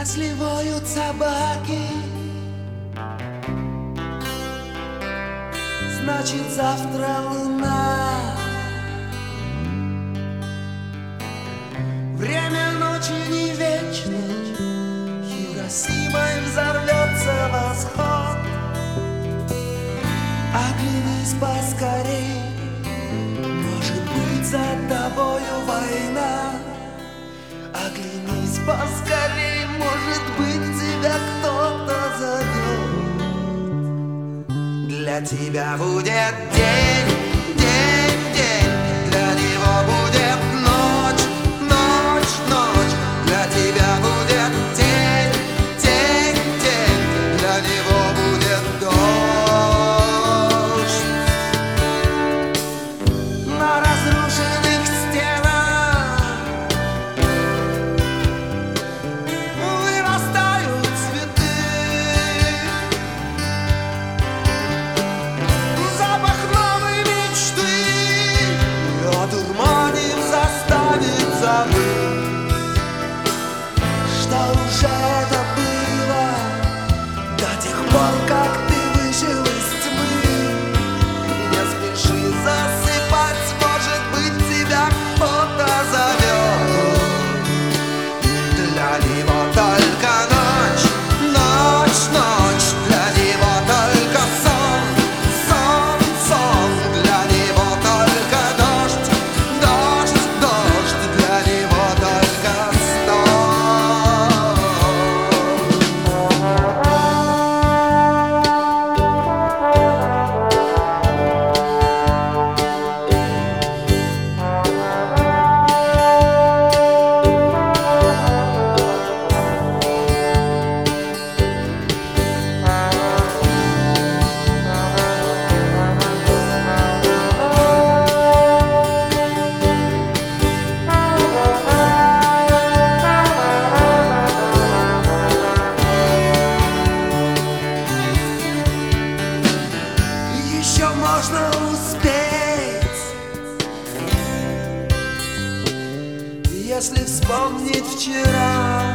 Если воют собаки, значит завтра луна. Время ночи не вечно, Хиросимой взорвется восход. Оглянись поскорей, может быть за тобою война. Оглянись поскорей, может быть тебя кто-то зовет. Для тебя будет день, день, день, для него будет ночь, ночь, ночь. Для тебя будет день, день, день, для него будет дождь. На разрушенных стенах вырастают цветы. Запах новой мечты одурманив заставит забыть, что уже это было до тех пор, как ты вышел из тьмы. Не спеши засыпать, может быть тебя кто-то зовет. Для него только ночь, ночь, ночь. Для него только сон, сон, сон. Для него только дождь, дождь, дождь. Для него только стон. Еще можно успеть, если вспомнить вчера.